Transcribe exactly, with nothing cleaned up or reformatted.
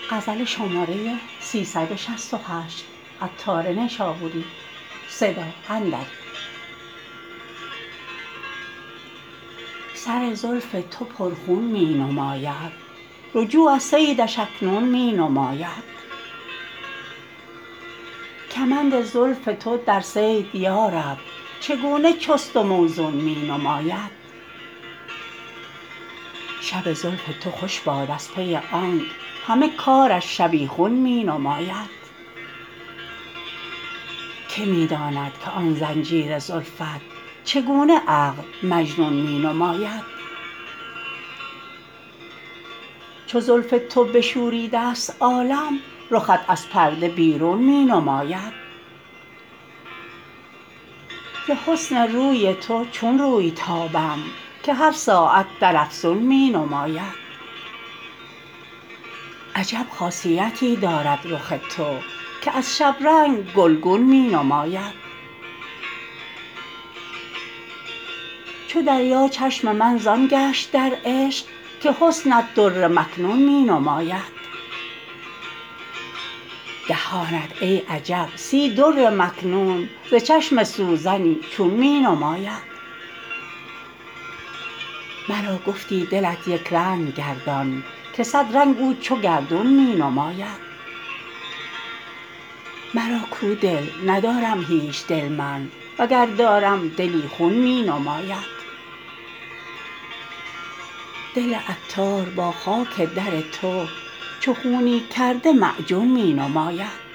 سر زلف تو پرخون می نماید رجوع از صیدش اکنون می نماید کمند زلف تو در صید یارب چگونه چست و موزون می نماید شب زلف تو خوش باد از پی آنک همه کارش شبیخون می نماید که می داند که آن زنجیر زلفت چگونه عقل مجنون می نماید چو زلف تو بشوریده است عالم رخت از پرده بیرون می نماید ز حسن روی تو چون روی تابم که هر ساعت در افزون می نماید عجب خاصیتی دارد رخ تو که از شبرنگ گلگون می نماید چو دریا چشم من زان گشت در عشق که حسنت در مکنون می نماید دهانت ای عجب سی در مکنون ز چشم سوزنی چون می نماید مرا گفتی دلت یکرنگ گردان که صد رنگ او چو گردون می نماید مرا کو دل ندارم هیچ دل من وگر دارم دلی خون می نماید دل عطار با خاک در تو چو خونی کرده معجون می نماید